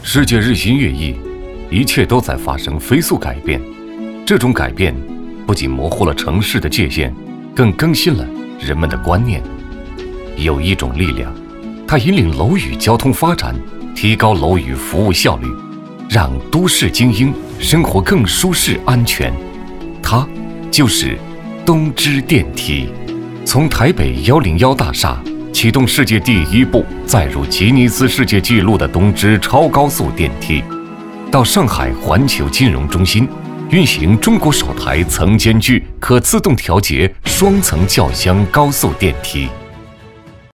世界日新月异，一切都在发生飞速改变。这种改变不仅模糊了城市的界限，更更新了人们的观念。有一种力量，它引领楼宇交通发展，提高楼宇服务效率，让都市精英生活更舒适安全。它就是东芝电梯。从台北101大厦启动世界第一部载入吉尼斯世界纪录的东芝超高速电梯，到上海环球金融中心运行中国首台层间距可自动调节双层轿厢高速电梯。